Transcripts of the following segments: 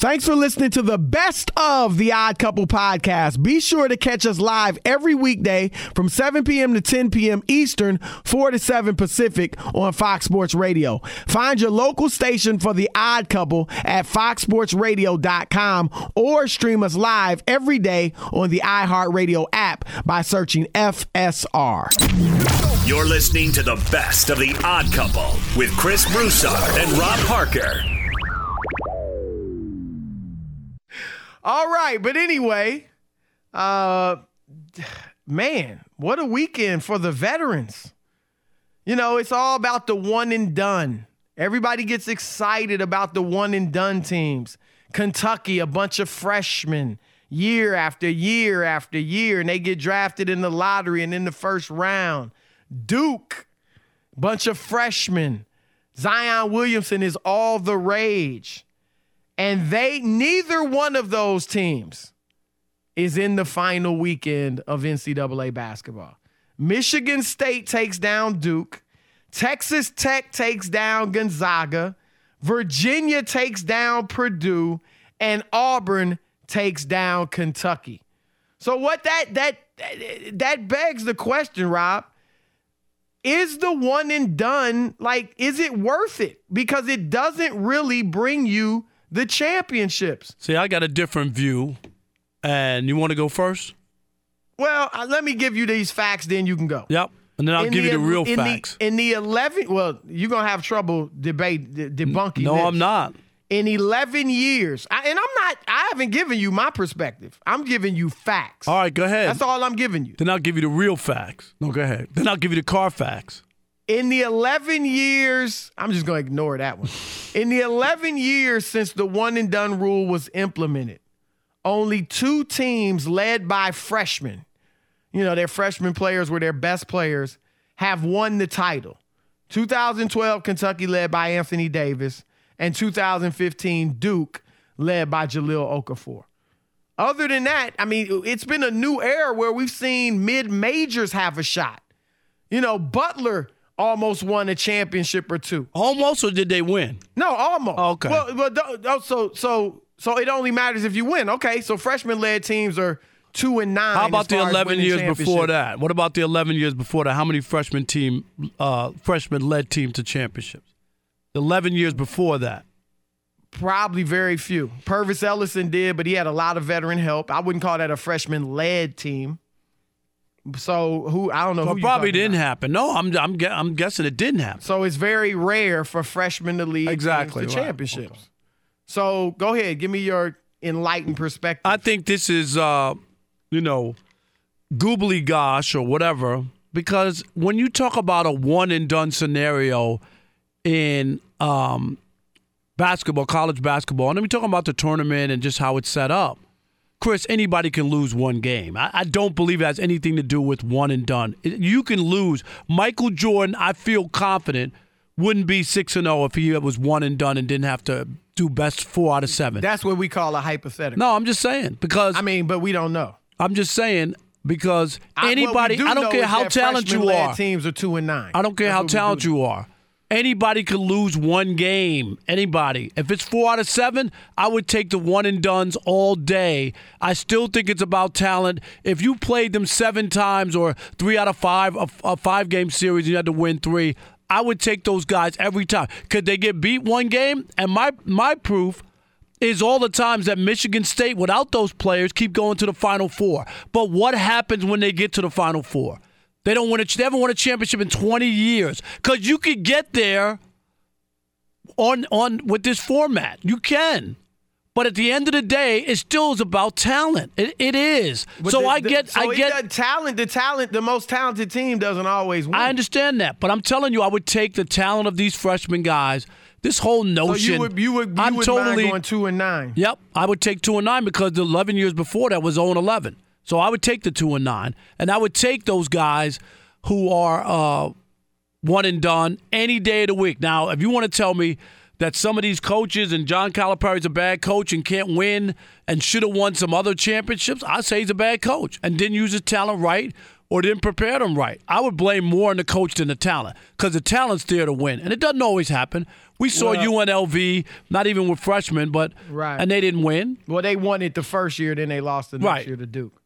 Thanks for listening to the best of the Odd Couple podcast. Be sure to catch us live every weekday from 7 p.m. to 10 p.m. Eastern, 4 to 7 Pacific on Fox Sports Radio. Find your local station for the Odd Couple at foxsportsradio.com or stream us live every day on the iHeartRadio app by searching FSR. You're listening to the best of the Odd Couple with Chris Broussard and Rob Parker. All right, but anyway, man, what a weekend for the veterans. You know, it's all about the one and done. Everybody gets excited about the one and done teams. Kentucky, a bunch of freshmen, year after year after year, and they get drafted in the lottery and in the first round. Duke, bunch of freshmen. Zion Williamson is all the rage. And neither one of those teams is in the final weekend of NCAA basketball. Michigan State takes down Duke. Texas Tech takes down Gonzaga. Virginia takes down Purdue. And Auburn takes down Kentucky. So what that begs the question, Rob, is the one and done, is it worth it? Because it doesn't really bring you the championships. See, I got a different view, and you want to go first? Well, let me give you these facts, then you can go. Yep, and then I'll give you the real facts. In the 11, well, you're going to have trouble debunking No, this. I'm not. In 11 years, I haven't given you my perspective. I'm giving you facts. All right, go ahead. That's all I'm giving you. Then I'll give you the real facts. No, go ahead. Then I'll give you the car facts. In the 11 years, I'm just going to ignore that one. In the 11 years since the one and done rule was implemented, only 2 teams led by freshmen, their freshman players were their best players, have won the title. 2012, Kentucky led by Anthony Davis, and 2015, Duke led by Jahlil Okafor. Other than that, it's been a new era where we've seen mid-majors have a shot. Butler almost won a championship or 2. Almost, or did they win? No, almost. Okay. So it only matters if you win. Okay, so freshman-led teams are 2 and 9. How about the 11 years before that? What about the 11 years before that? How many freshman-led team to championships? 11 years before that. Probably very few. Purvis Ellison did, but he had a lot of veteran help. I wouldn't call that a freshman-led team. So I don't know. Well, probably didn't happen. No, I'm guessing it didn't happen. So it's very rare for freshmen to lead to championships. Okay. So go ahead, give me your enlightened perspective. I think this is, goobly gosh or whatever, because when you talk about a one and done scenario in basketball, college basketball, and then we're talking about the tournament and just how it's set up. Chris, anybody can lose one game. I don't believe it has anything to do with one and done. You can lose. Michael Jordan, I feel confident, wouldn't be 6-0 if he was one and done and didn't have to do best 4 out of 7. That's what we call a hypothetical. No, I'm just saying because but we don't know. I'm just saying because anybody, I don't care how talented you are. Teams are 2 and 9. I don't care how talented you are. Anybody could lose one game. Anybody. If it's 4 out of 7, I would take the one and dones all day. I still think it's about talent. If you played them 7 times or 3 out of 5, a 5-game series, and you had to win 3, I would take those guys every time. Could they get beat one game? And my proof is all the times that Michigan State, without those players, keep going to the Final Four. But what happens when they get to the Final Four? They haven't won a championship in 20 years. Because you could get there on with this format. You can. But at the end of the day, it still is about talent. It is. But the most talented team doesn't always win. I understand that. But I'm telling you, I would take the talent of these freshman guys. This whole notion. So you would mind going 2 and 9. Yep. I would take 2 and 9 because the 11 years before that was 0 and 11. So I would take the 2 and 9, and I would take those guys who are one and done any day of the week. Now, if you want to tell me that some of these coaches and John Calipari's a bad coach and can't win and should have won some other championships, I say he's a bad coach and didn't use his talent right or didn't prepare them right. I would blame more on the coach than the talent because the talent's there to win, and it doesn't always happen. We saw UNLV, not even with freshmen, but and they didn't win. Well, they won it the first year, then they lost the next year to Duke.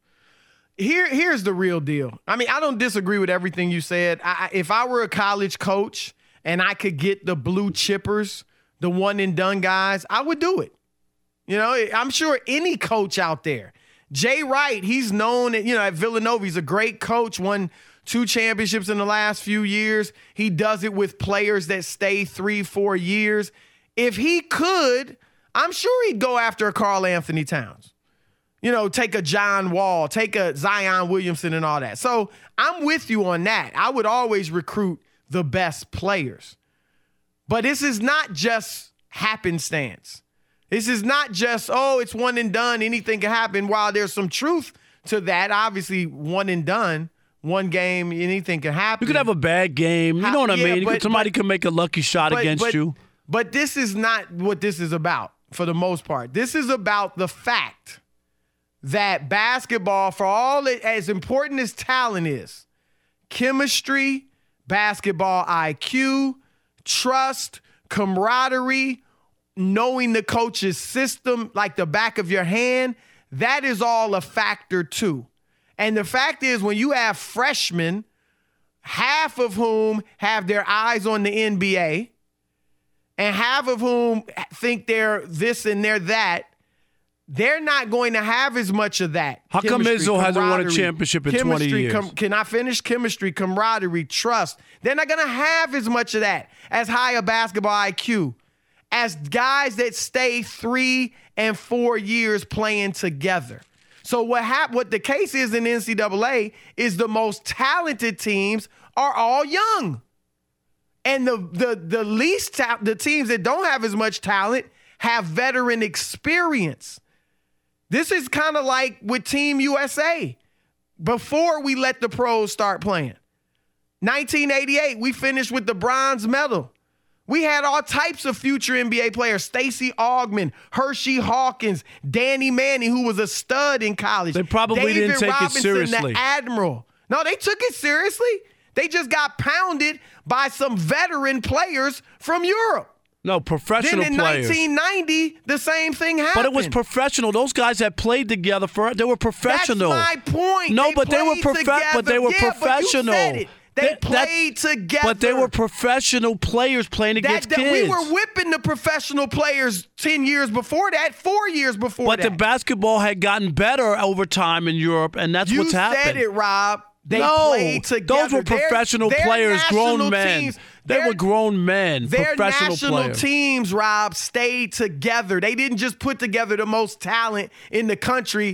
Here's the real deal. I mean, I don't disagree with everything you said. If I were a college coach and I could get the blue chippers, the one-and-done guys, I would do it. You know, I'm sure any coach out there. Jay Wright, he's known, at Villanova, he's a great coach, won 2 championships in the last few years. He does it with players that stay 3-4 years. If he could, I'm sure he'd go after a Karl Anthony Towns. Take a John Wall, take a Zion Williamson and all that. So I'm with you on that. I would always recruit the best players. But this is not just happenstance. This is not just, it's one and done, anything can happen. While there's some truth to that, obviously one and done, one game, anything can happen. You could have a bad game. You know what I mean? Somebody can make a lucky shot against you. But this is not what this is about for the most part. This is about the fact that basketball, for all as important as talent is, chemistry, basketball IQ, trust, camaraderie, knowing the coach's system like the back of your hand, that is all a factor too. And the fact is, when you have freshmen, half of whom have their eyes on the NBA and half of whom think they're this and they're that, they're not going to have as much of that. How come Izzo hasn't won a championship in 20 years? Can I finish? Chemistry, camaraderie, trust. They're not going to have as much of that, as high a basketball IQ, as guys that stay 3 and 4 years playing together. So what the case is in NCAA is the most talented teams are all young. And the least the teams that don't have as much talent have veteran experience. This is kind of like with Team USA. Before we let the pros start playing. 1988, we finished with the bronze medal. We had all types of future NBA players. Stacey Augmon, Hershey Hawkins, Danny Manning, who was a stud in college. They probably didn't take it seriously. The Admiral. No, they took it seriously. They just got pounded by some veteran players from Europe. No, professional players. Then in 1990, the same thing happened. But it was professional. Those guys had played together they were professional. That's my point. No, but they were professional. But you said it. They played together. But they were professional players playing against kids. We were whipping the professional players 10 years before that, 4 years before that. But the basketball had gotten better over time in Europe, and that's what's happened. You said it, Rob. They played together. Those were professional players, grown men. They were grown men, their professional players. Their national teams, Rob, stayed together. They didn't just put together the most talent in the country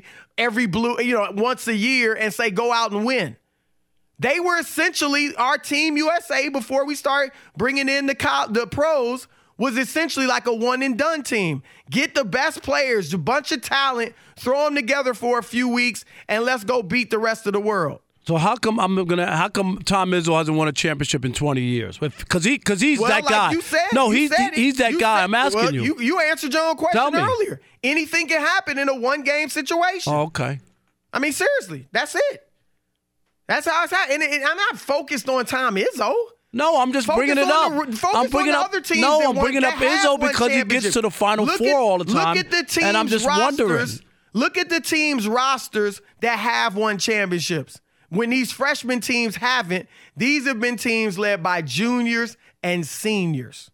once a year and say, go out and win. They were essentially our Team USA before we start bringing in the pros was essentially like a one-and-done team. Get the best players, a bunch of talent, throw them together for a few weeks, and let's go beat the rest of the world. So how come Tom Izzo hasn't won a championship in 20 years? Because he's that guy. You said, he's that guy. I'm asking you. You answered your own question earlier. Anything can happen in a one-game situation. Oh, okay. I mean, seriously, that's it. That's how it's happening. And I'm not focused on Tom Izzo. No, I'm just bringing it up. I'm bringing up Izzo because he gets to the Final Four all the time. Look at the team's and I'm just wondering. Look at the team's rosters that have won championships. When these freshman teams haven't, these have been teams led by juniors and seniors.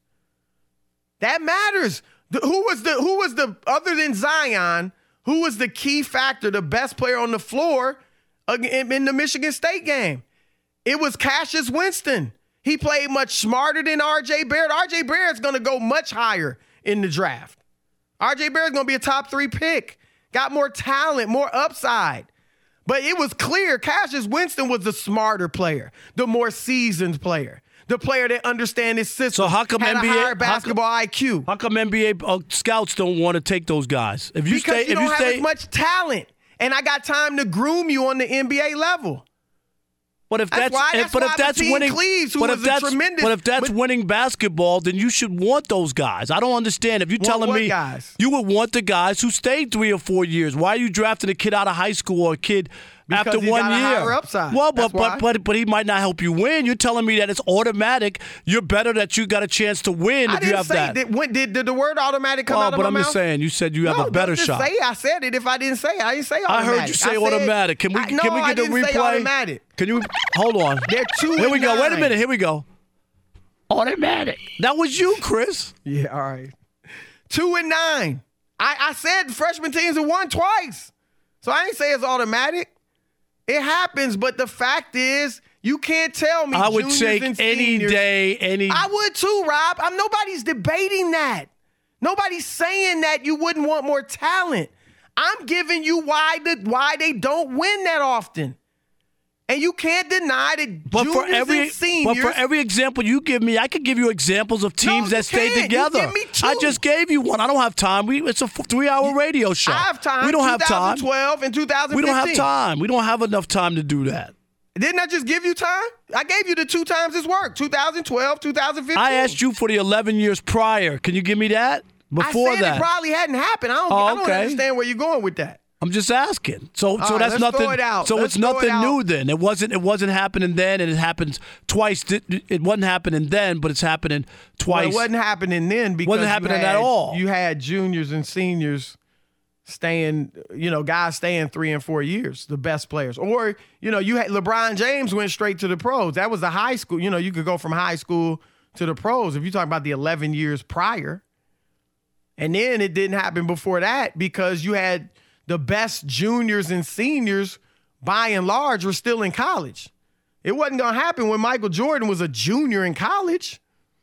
That matters. Who was the other than Zion, who was the key factor, the best player on the floor in the Michigan State game? It was Cassius Winston. He played much smarter than R.J. Barrett. R.J. Barrett's going to go much higher in the draft. R.J. Barrett's going to be a top 3 pick. Got more talent, more upside. But it was clear Cassius Winston was the smarter player, the more seasoned player, the player that understands his system. So how come had a higher basketball IQ? How come NBA scouts don't want to take those guys? Because you don't have as much talent, and I got time to groom you on the NBA level. But if that's winning basketball, then you should want those guys. I don't understand. If you're telling me guys? You would want the guys who stayed 3 or 4 years. Why are you drafting a kid out of high school or a kid Because after he's 1 got a year. higher upside. Well, That's why. but he might not help you win. You're telling me that it's automatic. You're better that you got a chance to win I if you didn't have say that. did the word automatic come out of but my I'm mouth? just saying. You said you have No, a better don't just shot. Say I said it. If I didn't say it, I didn't say I automatic. heard you say said- automatic. Can we I get the didn't replay? Say automatic. Can you hold on? They're 2 Here we and go. Wait a 9. minute. Here we go. Automatic. That was you, Chris. Yeah, all right. 2 and 9. I said the freshman teams have won twice. So I ain't say it's automatic. It happens, but the fact is, you can't tell me I would juniors take and any seniors- day, any. I would too, Rob. Nobody's debating that. Nobody's saying that you wouldn't want more talent. I'm giving you why they don't win that often. And you can't deny that juniors and seniors. But for every example you give me, I could give you examples of teams you that stay can't. You together. give me two. I just gave you one. I don't have time. It's a 3-hour radio show. I have time. We don't have time. 2012 and 2015. We don't have time. We don't have enough time to do that. Didn't I just give you time? I gave you the 2 times it's work. 2012, 2015. I asked you for the 11 years prior. Can you give me that? Before I said that. it probably hadn't happened. I don't okay. understand where you're going with that. I'm just asking. So right, that's let's nothing. throw it out. So Let's it's throw it nothing out. new then. It wasn't happening then, and it happens twice. It wasn't happening then, but it's happening twice. Well, it wasn't happening then because Wasn't happening at all. You had juniors and seniors staying, guys staying 3 and 4 years, the best players. Or, you had LeBron James went straight to the pros. That was the high school. You could go from high school to the pros if you talk about the 11 years prior. And then it didn't happen before that because you had the best juniors and seniors, by and large, were still in college. It wasn't going to happen when Michael Jordan was a junior in college.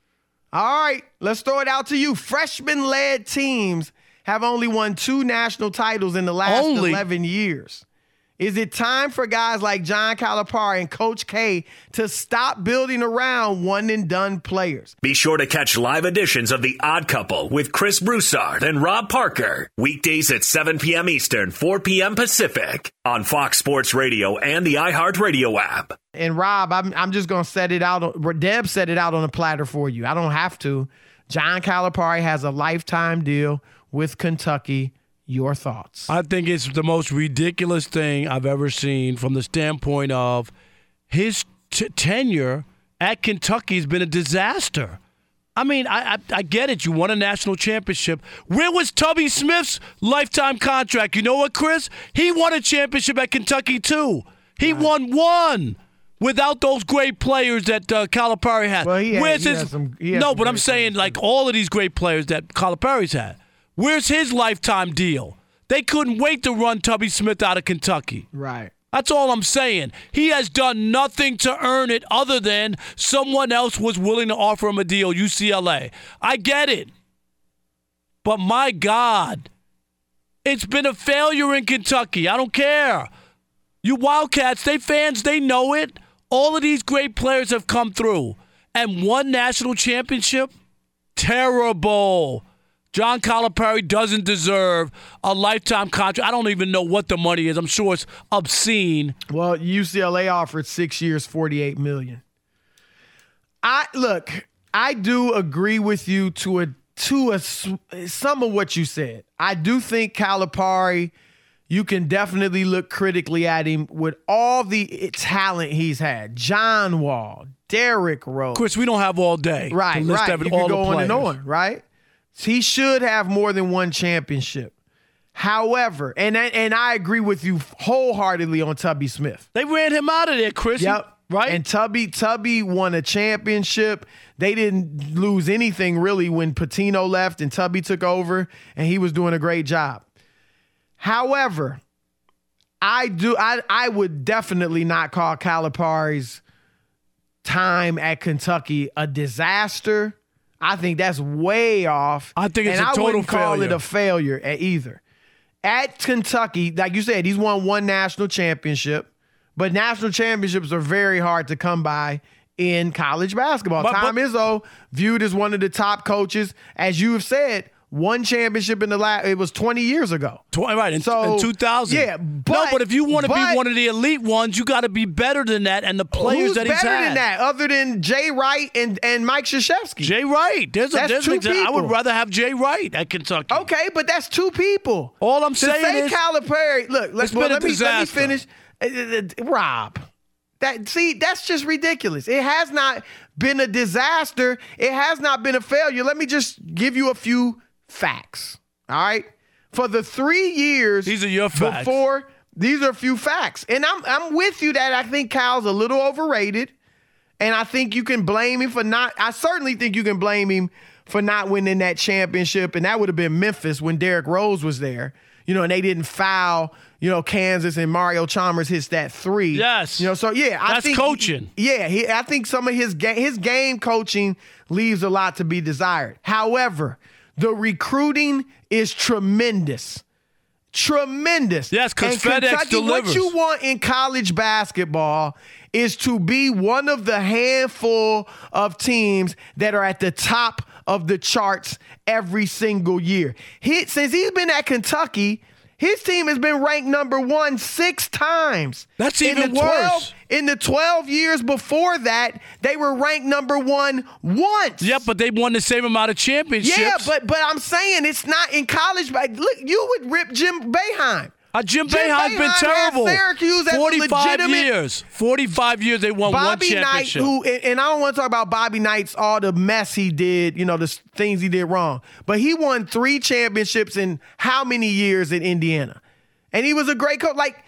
All right, let's throw it out to you. Freshman-led teams have only won 2 national titles in the last 11 years. Is it time for guys like John Calipari and Coach K to stop building around one-and-done players? Be sure to catch live editions of The Odd Couple with Chris Broussard and Rob Parker. Weekdays at 7 p.m. Eastern, 4 p.m. Pacific on Fox Sports Radio and the iHeartRadio app. And Rob, I'm just going to set it out. Deb set it out on a platter for you. I don't have to. John Calipari has a lifetime deal with Kentucky. Your thoughts? I think it's the most ridiculous thing I've ever seen from the standpoint of his tenure at Kentucky has been a disaster. I mean, I get it. You won a national championship. Where was Tubby Smith's lifetime contract? You know what, Chris? He won a championship at Kentucky, too. He won one without those great players that Calipari had. Well, but I'm saying, like, all of these great players that Calipari's had. Where's his lifetime deal? They couldn't wait to run Tubby Smith out of Kentucky. Right. That's all I'm saying. He has done nothing to earn it other than someone else was willing to offer him a deal, UCLA. I get it. But my God, it's been a failure in Kentucky. I don't care. You Wildcats, fans, they know it. All of these great players have come through. And one national championship? Terrible. John Calipari doesn't deserve a lifetime contract. I don't even know what the money is. I'm sure it's obscene. Well, UCLA offered 6 years, $48 million. I do agree with you to some of what you said. I do think Calipari, you can definitely look critically at him with all the talent he's had. John Wall, Derrick Rose. Of course, we don't have all day. Right. You all can the go on players. and on, right? He should have more than one championship. However, and I agree with you wholeheartedly on Tubby Smith. They ran him out of there, Chris. Yep. Right? And Tubby won a championship. They didn't lose anything really when Pitino left and Tubby took over, and he was doing a great job. However, I would definitely not call Calipari's time at Kentucky a disaster. I think that's way off. I think it's a total failure. I wouldn't call failure. it a failure either. At Kentucky, like you said, he's won one national championship, but national championships are very hard to come by in college basketball. Tom Izzo, viewed as one of the top coaches, as you have said, one championship in it was 20 years ago. Right, in 2000. Yeah, but if you want to be one of the elite ones, you got to be better than that and the players that he's had. Who's better than that other than Jay Wright and Mike Krzyzewski? Jay Wright. There's two people. I would rather have Jay Wright at Kentucky. Okay, but that's two people. All I'm saying is Calipari, look, let me finish. Rob. That's just ridiculous. It has not been a disaster. It has not been a failure. Let me just give you a few facts. All right? For the 3 years these are your facts. These are a few facts. And I'm with you that I think Cal's a little overrated. And I think you can blame him I certainly think you can blame him for not winning that championship. And that would have been Memphis when Derrick Rose was there. And they didn't foul, Kansas, and Mario Chalmers hits that 3. Yes. So yeah, I think coaching. I think some of his game coaching leaves a lot to be desired. However, the recruiting is tremendous. Tremendous. Yes, because FedEx Kentucky, delivers. What you want in college basketball is to be one of the handful of teams that are at the top of the charts every single year. Since he's been at Kentucky, his team has been ranked number 1 6 times. That's even worse. In the 12 years before that, they were ranked number 1 once. Yeah, but they won the same amount of championships. Yeah, but I'm saying it's not in college. Look, you would rip Jim Boeheim. Jim Boeheim's been terrible. Syracuse 45 years. 45 years they won one championship. Bobby Knight, and I don't want to talk about Bobby Knight's all the mess he did, the things he did wrong. But he won 3 championships in how many years in Indiana? And he was a great coach. Like,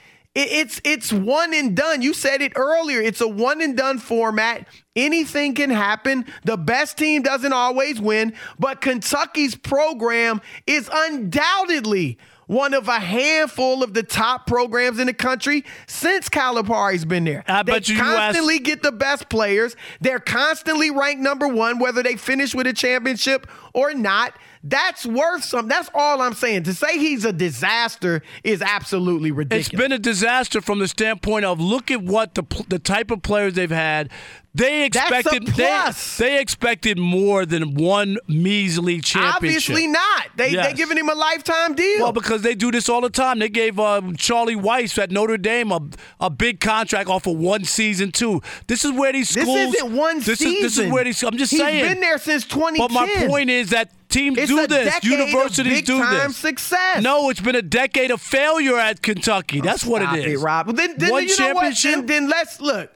it's one and done. You said it earlier. It's a one and done format. Anything can happen. The best team doesn't always win. But Kentucky's program is undoubtedly one of a handful of the top programs in the country since Calipari's been there. They constantly get the best players. They're constantly ranked number 1, whether they finish with a championship or not. That's worth something. That's all I'm saying. To say he's a disaster is absolutely ridiculous. It's been a disaster from the standpoint of look at what the type of players they've had. They expected they expected more than one measly championship. Obviously not. They're giving him a lifetime deal. Well, because they do this all the time. They gave Charlie Weiss at Notre Dame a big contract off of 1 season too. This is where these schools. This isn't one season. This is where these. I'm just saying. He's been there since 2010. But my point is that teams do this. Universities do this. Success. No, it's been a decade of failure at Kentucky. That's what it is. Rob. Well, then one you championship. Know what? Then let's look.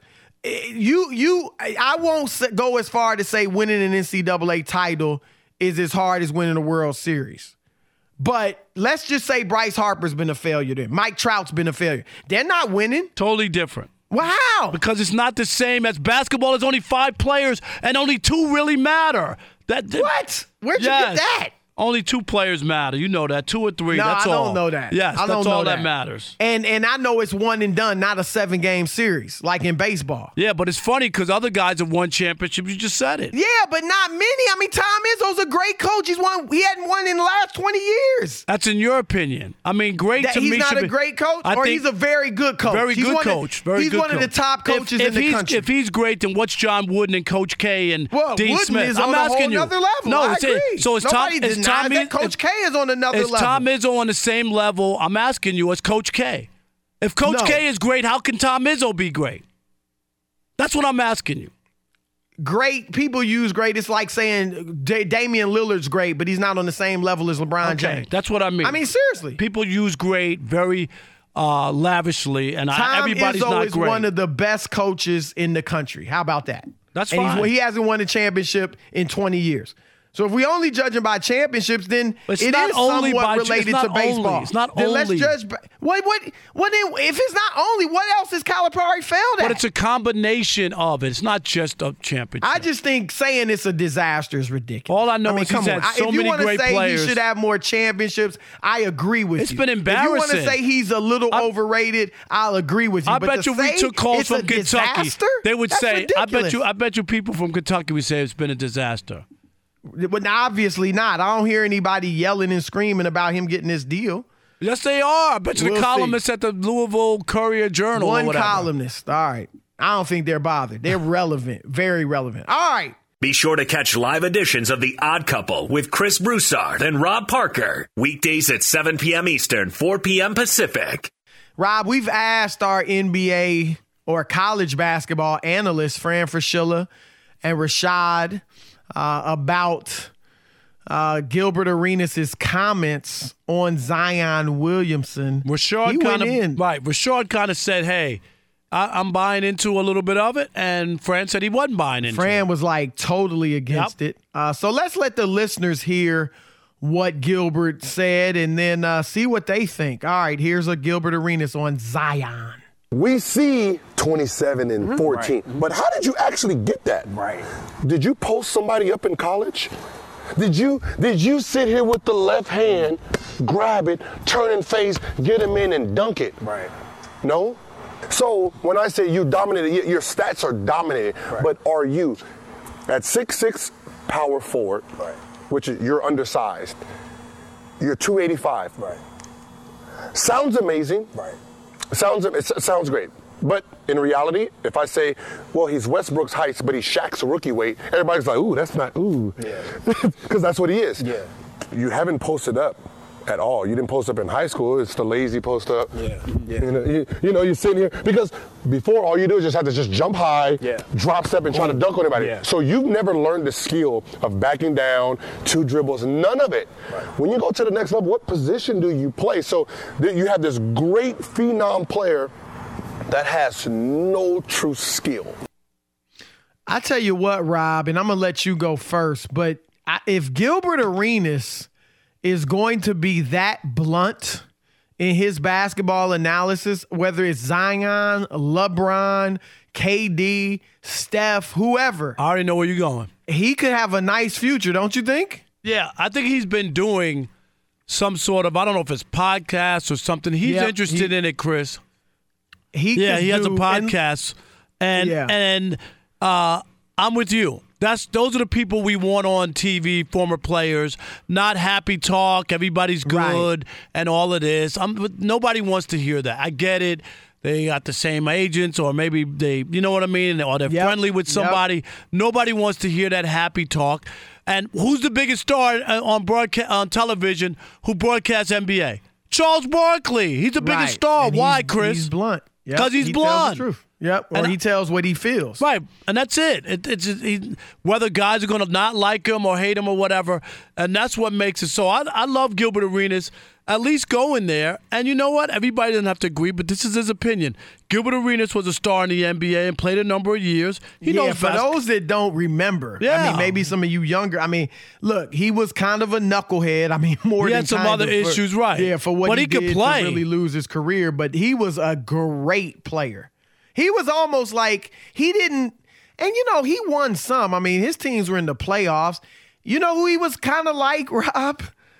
I won't go as far to say winning an NCAA title is as hard as winning a World Series. But let's just say Bryce Harper's been a failure then. Mike Trout's been a failure. They're not winning. Totally different. Well, how? Because it's not the same as basketball. There's only 5 players and only 2 really matter. What? Where'd you get that? Only 2 players matter. You know that. 2 or 3. No, that's all. I don't know that. Yes, that's all that matters. And I know it's one and done, not a 7-game series like in baseball. Yeah, but it's funny because other guys have won championships. You just said it. Yeah, but not many. I mean, Tom Izzo's a great coach. He hadn't won in the last 20 years. That's in your opinion. I mean, great to me. He's not a great coach, or he's a very good coach. Very good coach. He's one of the top coaches in the country. If he's great, then what's John Wooden and Coach K and Dean Wooden Smith? Is I'm on asking a whole nother level. No, I agree. So Nobody denies that Coach K is on another level. Is Tom Izzo on the same level? I'm asking you, as Coach K. If Coach K is great, how can Tom Izzo be great? That's what I'm asking you. Great. People use great. It's like saying Damian Lillard's great, but he's not on the same level as LeBron James. That's what I mean. I mean, seriously. People use great very lavishly, and everybody's Tom Izzo not is great. one of the best coaches in the country. How about that? That's fine. He hasn't won a championship in 20 years. So if we only judge him by championships, then it is somewhat related to baseball. It's not then only. Let's judge. What? If it's not only, what else is Calipari failed at? But it's a combination of it. It's not just a championship. I just think saying it's a disaster is ridiculous. All I know is he's had so many great players. If you want to say he should have more championships, I agree with you. It's been embarrassing. If you want to say he's a little overrated, I'll agree with you. I but bet you we took calls from Kentucky. Disaster? They would That's say, ridiculous. I bet you people from Kentucky would say it's been a disaster. But obviously not. I don't hear anybody yelling and screaming about him getting this deal. Yes, they are. I bet you the columnists at the Louisville Courier Journal One or whatever. columnist. All right. I don't think they're bothered. They're relevant. Very relevant. All right. Be sure to catch live editions of The Odd Couple with Chris Broussard and Rob Parker. Weekdays at 7 p.m. Eastern, 4 p.m. Pacific. Rob, we've asked our NBA or college basketball analysts, Fran Fraschilla and Rashad, about Gilbert Arenas' comments on Zion Williamson. Rashard kind of said, hey, I'm buying into a little bit of it, and Fran said he wasn't buying into it. Fran was like totally against it. So let's let the listeners hear what Gilbert said and then see what they think. All right, here's a Gilbert Arenas on Zion. We see 27 and 14, but how did you actually get that? Right. Did you post somebody up in college? Did you sit here with the left hand, grab it, turn and face, get him in and dunk it? Right. No? So when I say you dominated, your stats are dominated, but are you at 6'6", power forward, which is you're undersized, you're 285. Right. Sounds amazing. Right. It sounds great. But in reality, if I say, well, he's Westbrook's height, but he's Shaq's rookie weight, everybody's like, ooh, that's not, ooh. Yeah. Because that's what he is. Yeah. You haven't posted up at all. You didn't post up in high school. It's the lazy post up. Yeah. You're sitting here. Because before, all you do is just have to just jump high, drop step, and try to dunk on anybody. Yeah. So you've never learned the skill of backing down, 2 dribbles, none of it. Right. When you go to the next level, what position do you play? So you have this great phenom player that has no true skill. I tell you what, Rob, and I'm going to let you go first, but if Gilbert Arenas is going to be that blunt in his basketball analysis, whether it's Zion, LeBron, KD, Steph, whoever. I already know where you're going. He could have a nice future, don't you think? Yeah, I think he's been doing some sort of, I don't know if it's podcast or something. He's interested in it, Chris. He has a podcast. And I'm with you. Those are the people we want on TV, former players, not happy talk, everybody's good, and all of this. Nobody wants to hear that. I get it. They got the same agents, or maybe you know what I mean, or they're friendly with somebody. Nobody wants to hear that happy talk. And who's the biggest star on television who broadcasts NBA? Charles Barkley. He's the biggest star. Why, Chris? He's blunt. Because he's blunt. Tells the truth. Yep, or he tells what he feels. Right, and that's it. Whether guys are going to not like him or hate him or whatever, and that's what makes it so. I love Gilbert Arenas. At least go in there, and you know what? Everybody doesn't have to agree, but this is his opinion. Gilbert Arenas was a star in the NBA and played a number of years. He knows for those that don't remember, I mean, maybe some of you younger. I mean, look, he was kind of a knucklehead. I mean, he had some other issues, right? Yeah, for what he could did play. To really lose his career, but he was a great player. He was almost like he didn't, and he won some. I mean, his teams were in the playoffs. You know who he was kind of like, Rob?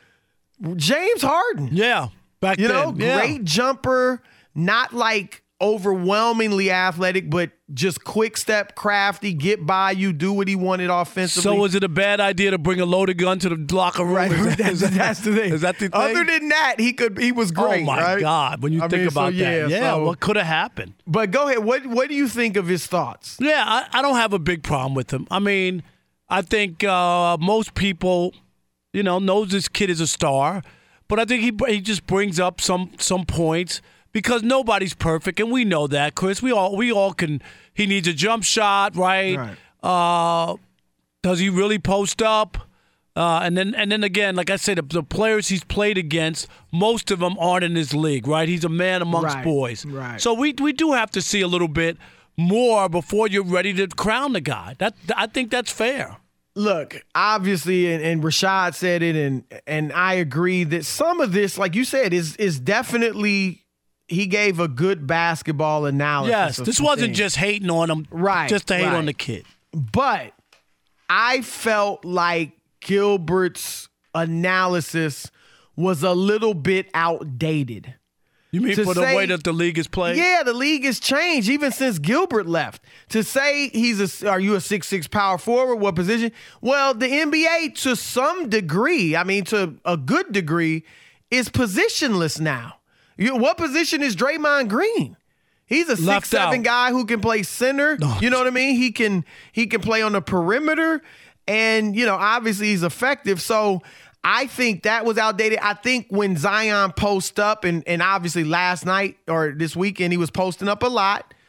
James Harden. Yeah, back then. Great jumper, not like overwhelmingly athletic, but just quick step, crafty, get by you, do what he wanted offensively. So was it a bad idea to bring a loaded gun to the locker room? Right, that's the thing. Is that the thing? Other than that, he was great. Oh my God! When you think about that, what could have happened? But go ahead. What do you think of his thoughts? Yeah, I don't have a big problem with him. I mean, I think most people, knows this kid is a star, but I think he just brings up some points. Because nobody's perfect, and we know that, Chris. We all can. He needs a jump shot, right? Does he really post up? And then again, like I said, the players he's played against, most of them aren't in his league, right? He's a man amongst boys. Right. So we do have to see a little bit more before you're ready to crown the guy. I think that's fair. Look, obviously, and Rashad said it, and I agree that some of this, like you said, is definitely. He gave a good basketball analysis. Yes, this wasn't just hating on him, just to hate on the kid. But I felt like Gilbert's analysis was a little bit outdated. You mean for the way that the league is played? Yeah, the league has changed even since Gilbert left. To say are you a 6'6" power forward? What position? Well, the NBA to some degree, I mean to a good degree, is positionless now. What position is Draymond Green? He's a 6'7" guy who can play center. You know what I mean? He can play on the perimeter, and obviously he's effective. So I think that was outdated. I think when Zion posts up, and obviously last night or this weekend he was posting up a lot,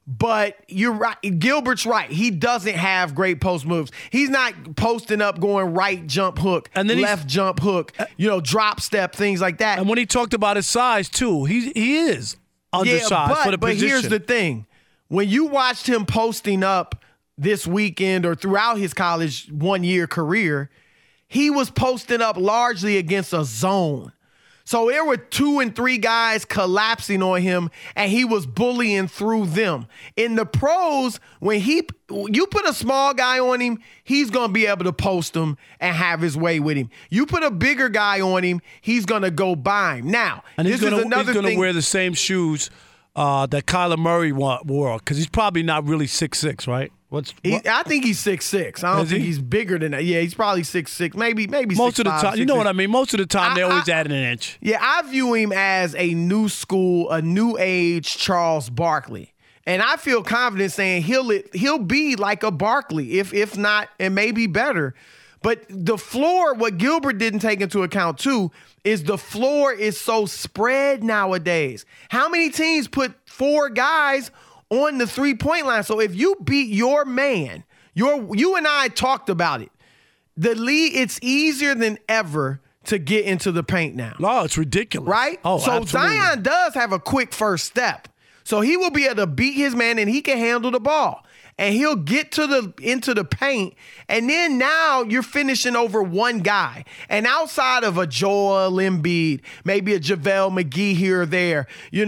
But you're right. Gilbert's right. He doesn't have great post moves. He's not posting up, going right jump hook, and then left jump hook, drop step, things like that. And when he talked about his size, too, he is undersized for the position. But here's the thing. When you watched him posting up this weekend or throughout his college one-year career, he was posting up largely against a zone. So there were 2 and 3 guys collapsing on him, and he was bullying through them. In the pros, when you put a small guy on him, he's going to be able to post him and have his way with him. You put a bigger guy on him, he's going to go by him. Now, and he's going to wear the same shoes that Kyler Murray wore, because he's probably not really 6'6", right? I think he's 6'6". I don't think he's bigger than that. Yeah, he's probably 6'6", maybe most 6'5", of the time. 6'6". You know what I mean? Most of the time, they always add an inch. Yeah, I view him as a new school, a new age Charles Barkley. And I feel confident saying he'll be like a Barkley, if not, and maybe better. But the floor, what Gilbert didn't take into account too, is the floor is so spread nowadays. How many teams put 4 guys on the 3-point line? So if you beat your man, you and I talked about it. The league, it's easier than ever to get into the paint now. No, it's ridiculous. Right? Oh, so absolutely. Zion does have a quick first step. So he will be able to beat his man and he can handle the ball. And he'll get into the paint, and then now you're finishing over one guy. And outside of a Joel Embiid, maybe a JaVale McGee here or there,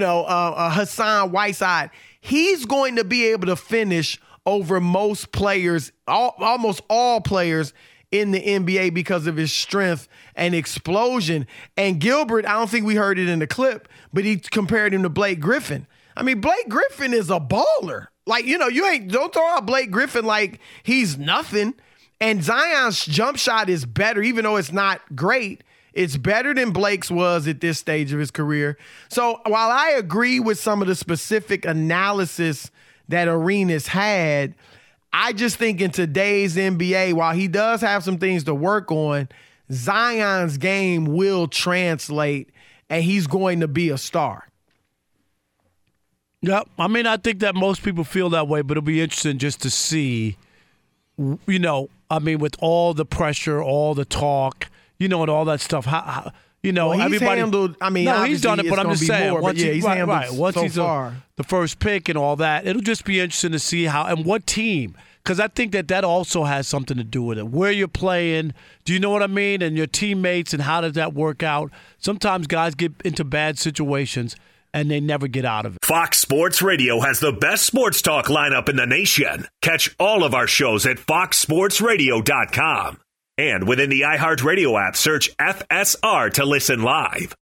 a Hassan Whiteside, he's going to be able to finish over most players, almost all players in the NBA because of his strength and explosion. And Gilbert, I don't think we heard it in the clip, but he compared him to Blake Griffin. I mean, Blake Griffin is a baller. Like, don't throw out Blake Griffin like he's nothing. And Zion's jump shot is better, even though it's not great. It's better than Blake's was at this stage of his career. So while I agree with some of the specific analysis that Arenas had, I just think in today's NBA, while he does have some things to work on, Zion's game will translate and he's going to be a star. Yeah, I mean, I think that most people feel that way, but it'll be interesting just to see, with all the pressure, all the talk, and all that stuff, how everybody handled. I mean, no, he's done it, but I'm just saying, once he's the first pick and all that, it'll just be interesting to see how and what team, because I think that also has something to do with it. Where you're playing, do you know what I mean, and your teammates, and how does that work out? Sometimes guys get into bad situations and they never get out of it. Fox Sports Radio has the best sports talk lineup in the nation. Catch all of our shows at foxsportsradio.com. And within the iHeartRadio app, search FSR to listen live.